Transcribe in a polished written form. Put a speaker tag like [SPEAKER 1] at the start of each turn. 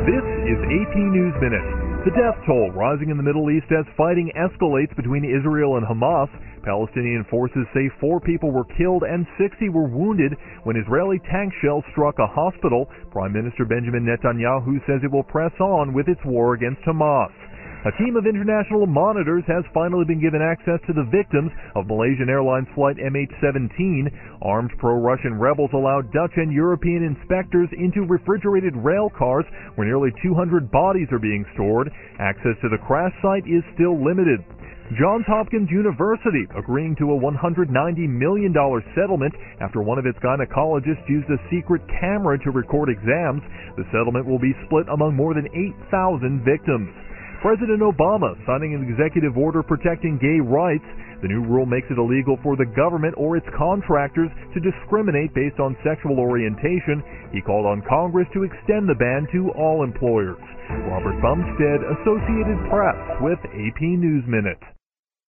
[SPEAKER 1] This is AP News Minute. The death toll rising in the Middle East as fighting escalates between Israel and Hamas. Palestinian forces say 4 people were killed and 60 were wounded when Israeli tank shells struck a hospital. Prime Minister Benjamin Netanyahu says it will press on with its war against Hamas. A team of international monitors has finally been given access to the victims of Malaysian Airlines flight MH17. Armed pro-Russian rebels allowed Dutch and European inspectors into refrigerated rail cars where nearly 200 bodies are being stored. Access to the crash site is still limited. Johns Hopkins University agreeing to a $190 million settlement after one of its gynecologists used a secret camera to record exams. The settlement will be split among more than 8,000 victims. President Obama signing an executive order protecting gay rights. The new rule makes it illegal for the government or its contractors to discriminate based on sexual orientation. He called on Congress to extend the ban to all employers. Robert Bumstead, Associated Press, with AP News Minute.